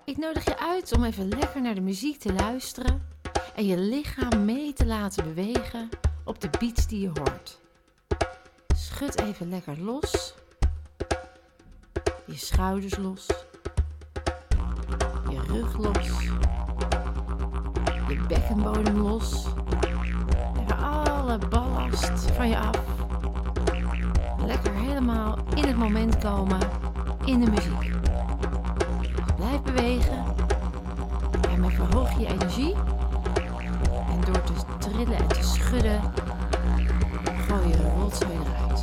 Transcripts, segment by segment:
Ik nodig je uit om even lekker naar de muziek te luisteren en je lichaam mee te laten bewegen op de beats die je hoort. Schud even lekker los, je schouders los, je rug los, je bekkenbodem los. Even alle ballast van je af. Lekker helemaal in het moment komen in de muziek. Dus blijf bewegen en dan verhoog je energie. En door te trillen en te schudden gooi je de rotzooi eruit.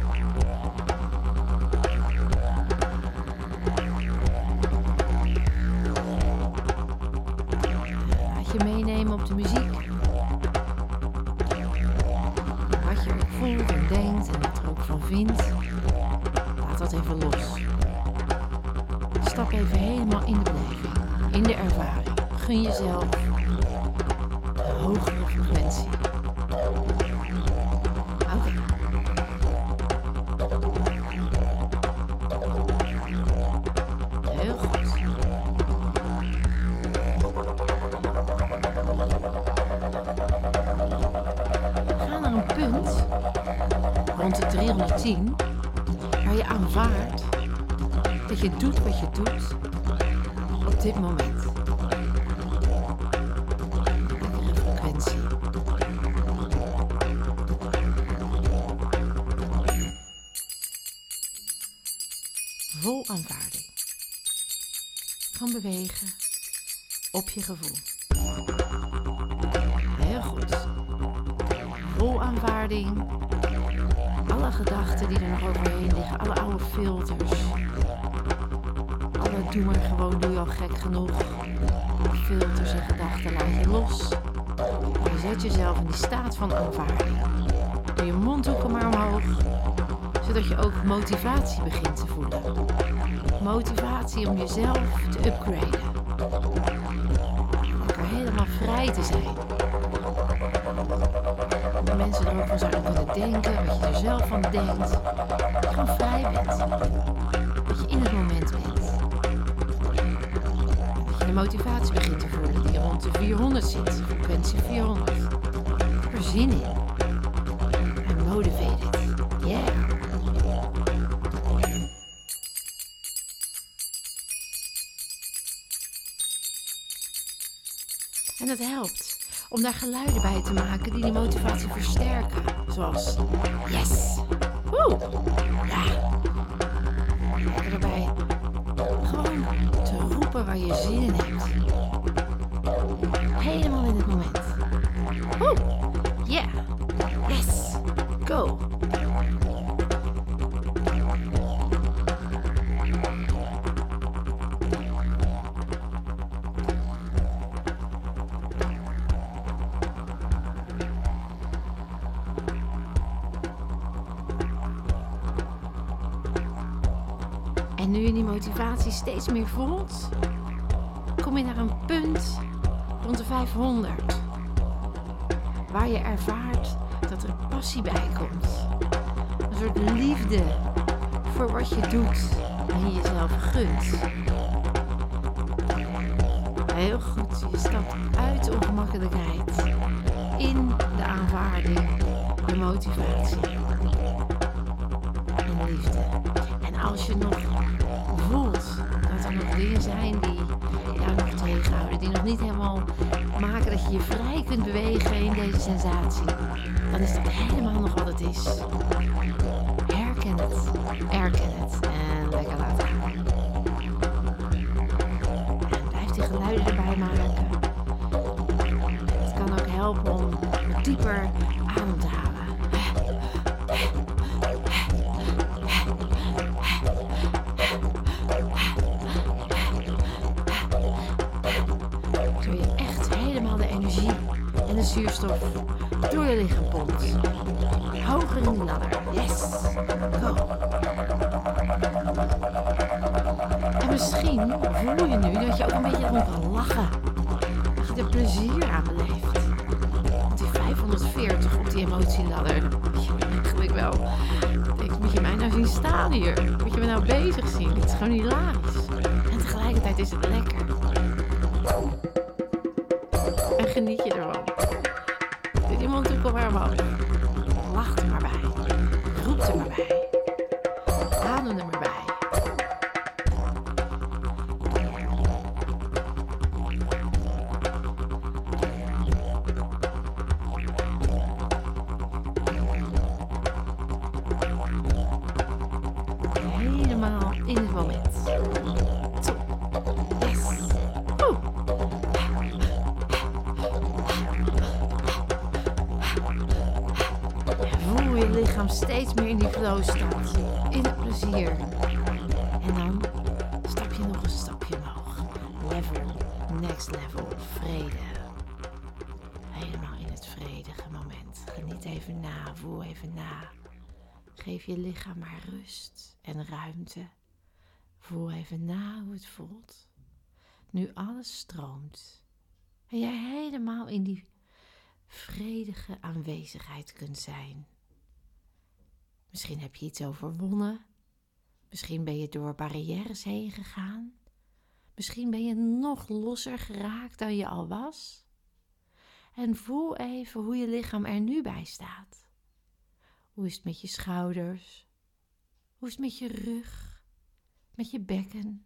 Laat je meenemen op de muziek. Wat je ook voelt en denkt en wat er ook van vindt. Laat dat even los. Stap even helemaal in de beleving, in de ervaring. Gun jezelf een hogere frequentie. Oké. Heel goed. Ga naar een punt rond de 310 waar je aanvaardt dat je doet wat je doet op dit moment. Lekkere frequentie. Vol aanvaarding. Gaan bewegen op je gevoel. Heel goed. Vol aanvaarding. Alle gedachten die er nog overheen liggen, alle oude filters. Alle doe maar gewoon, doe je al gek genoeg. Filters en gedachten laat je los. En je zet jezelf in die staat van aanvaarding. Doe je mondhoeken maar omhoog, zodat je ook motivatie begint te voelen. Motivatie om jezelf te upgraden. Lekker helemaal vrij te zijn. De mensen er ook van zouden kunnen denken, wat je er zelf van denkt. Dat je gewoon vrij bent. Dat je in het moment bent. Dat je de motivatie begint te voelen die rond de 400 zit. Frequentie 400. Ik heb er zin in. I'm motivated. Yeah. En dat helpt om daar geluiden bij te maken die motivatie versterken. Zoals yes! Woe! Ja! Lekker erbij gewoon te roepen waar je zin in hebt. Helemaal in het moment. Woe! Yeah! Yes! Go! En nu je die motivatie steeds meer voelt, kom je naar een punt rond de 500. Waar je ervaart dat er passie bij komt. Een soort liefde voor wat je doet en je jezelf gunt. Heel goed, je stapt uit de ongemakkelijkheid in de aanvaarding, de motivatie en liefde. En als je nog voelt dat er nog dingen zijn die jou nog tegenhouden, die nog niet helemaal maken dat je je vrij kunt bewegen in deze sensatie, dan is dat helemaal nog wat het is. Herken het, erken het en lekker laten gaan. En blijf die geluiden erbij maken. Het kan ook helpen om dieper adem te halen. Zodat je echt helemaal de energie en de zuurstof door je lichaam pompt. Hoger in de ladder. Yes! Go! En misschien voel je nu dat je ook een beetje erom kan lachen. Dat je er plezier aan beleeft. Want die 540 op die emotieladder, dat ik wel. Moet je mij nou zien staan hier? Moet je me nou bezig zien? Dit is gewoon hilarisch. En tegelijk tegelijkertijd is het lekker. En geniet je ervan. Doe die mondhoeken maar omhoog. Lach er maar bij. Roep er maar bij. Adem er maar bij. Helemaal in het moment. Top. Yes. Oeh. Voel je lichaam steeds meer in die flow staat. In het plezier. En dan stap je nog een stapje omhoog. Next level, vrede. Helemaal in het vredige moment. Geniet even na, voel even na. Geef je lichaam maar rust en ruimte. Voel even na hoe het voelt. Nu alles stroomt. En jij helemaal in die vredige aanwezigheid kunt zijn. Misschien heb je iets overwonnen. Misschien ben je door barrières heen gegaan. Misschien ben je nog losser geraakt dan je al was. En voel even hoe je lichaam er nu bij staat. Hoe is het met je schouders? Hoe is het met je rug? Met je bekken?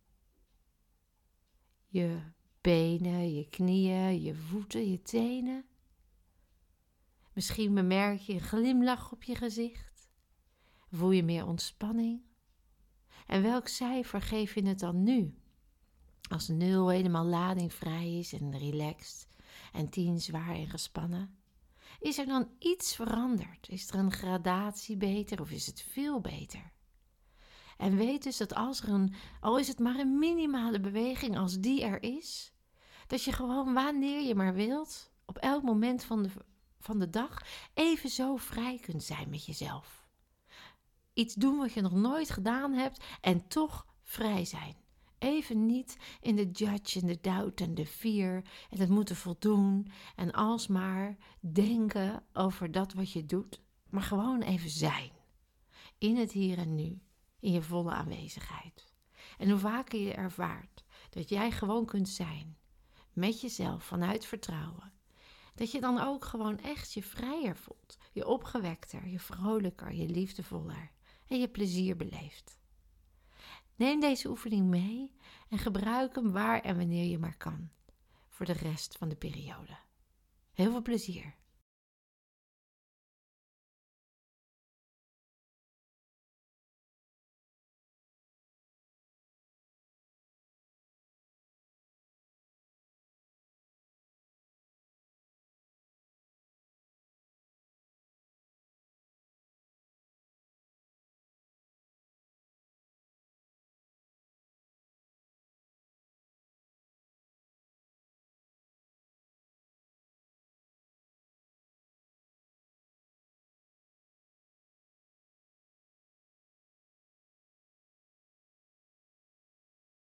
Je benen, je knieën, je voeten, je tenen? Misschien bemerk je een glimlach op je gezicht. Voel je meer ontspanning? En welk cijfer geef je het dan nu? Als 0 helemaal ladingvrij is en relaxed en 10 zwaar en gespannen. Is er dan iets veranderd? Is er een gradatie beter of is het veel beter? En weet dus dat al is het maar een minimale beweging als die er is, dat je gewoon wanneer je maar wilt, op elk moment van de dag, even zo vrij kunt zijn met jezelf. Iets doen wat je nog nooit gedaan hebt en toch vrij zijn. Even niet in de judge en de doubt en de fear en het moeten voldoen en alsmaar denken over dat wat je doet, maar gewoon even zijn. In het hier en nu, in je volle aanwezigheid. En hoe vaker je ervaart dat jij gewoon kunt zijn, met jezelf vanuit vertrouwen, dat je dan ook gewoon echt je vrijer voelt, je opgewekter, je vrolijker, je liefdevoller en je plezier beleeft. Neem deze oefening mee en gebruik hem waar en wanneer je maar kan, voor de rest van de periode. Heel veel plezier!